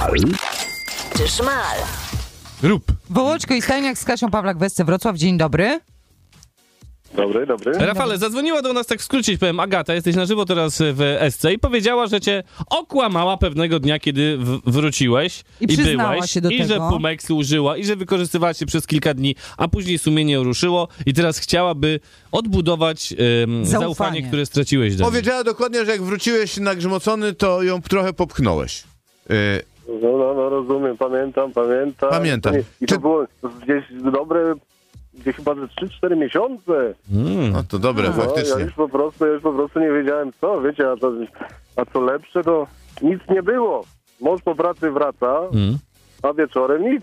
Szmal czy szmal? Rób. Wołoczko i Stajniak z Kasią Pawlak-Wesce, Wrocław. Dzień dobry. Dobry. Rafale, zadzwoniła do nas, tak skrócić powiem, Agata, jesteś na żywo teraz w SC i powiedziała, że cię okłamała pewnego dnia, kiedy wróciłeś I przyznała byłeś, się do i tego. że Pumeksu użyła, i że wykorzystywała cię przez kilka dni, a później sumienie ruszyło i teraz chciałaby odbudować zaufanie, które straciłeś do niej. Powiedziała dokładnie, że jak wróciłeś nagrzmocony, to ją trochę popchnąłeś. No, rozumiem, pamiętam. Pamiętam. I to było gdzieś gdzieś chyba ze 3-4 miesiące. No to dobre, Ja faktycznie. już po prostu nie wiedziałem co, wiecie, a co lepsze, to nic nie było. Mąż po pracy wraca, a wieczorem nic.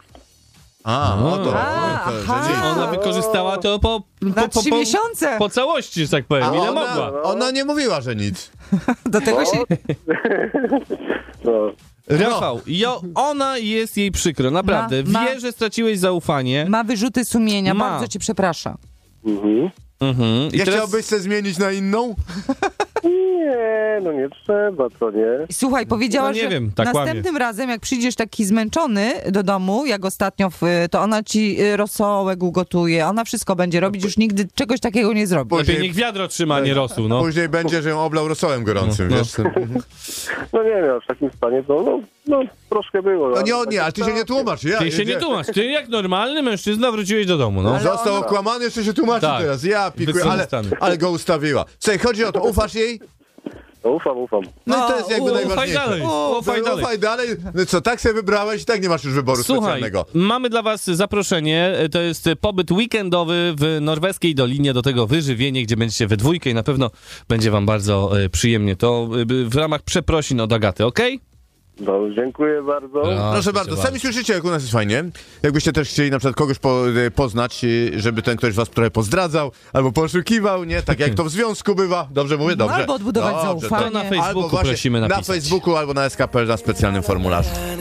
Ona wykorzystała to Na 3 miesiące. po całości, że tak powiem, ile mogła. Ona nie mówiła, że nic. Do tego się... No. Rafał, ona jest jej przykro, naprawdę. Wie, że straciłeś zaufanie. Ma wyrzuty sumienia, Ma. bardzo cię przeprasza. I Nie teraz... chciałbyś się zmienić na inną? Nie trzeba, co nie? Słuchaj, powiedziała, nie że wiem, tak następnym razem, jak przyjdziesz taki zmęczony do domu, jak ostatnio, to ona ci rosołek ugotuje, ona wszystko będzie robić, już nigdy czegoś takiego nie zrobi. Lepiej niech wiadro trzyma, a nie rosół, no. Później będzie, że ją oblał rosołem gorącym, wiesz? No nie wiem, w takim stanie to, troszkę było. No nie, ale ty się nie tłumacz. Ty się nie tłumacz, ty jak normalny mężczyzna wróciłeś do domu, no. Został okłamany, jeszcze się tłumaczy Tak. teraz. Ja pikuję, Wykorzystany. ale go ustawiła. Słuchaj, chodzi o to, ufasz jej? No, ufam. No i to jest jakby najważniejsze. Ufaj dalej. No co, tak sobie wybrałeś i tak nie masz już wyboru Słuchaj, specjalnego. mamy dla was zaproszenie, to jest pobyt weekendowy w norweskiej Dolinie, do tego wyżywienie, gdzie będziecie we dwójkę i na pewno będzie wam bardzo przyjemnie. To w ramach przeprosin od Agaty, okej? No, dziękuję bardzo. Proszę bardzo, sami słyszycie, jak u nas jest fajnie. Jakbyście też chcieli na przykład kogoś poznać, żeby ten ktoś was trochę pozdradzał, albo poszukiwał, nie? Tak jak to w związku bywa. Dobrze mówię? Dobrze. Albo odbudować zaufanie. To na Facebooku Albo właśnie prosimy napisać. na Facebooku albo na SKP na specjalnym formularzu.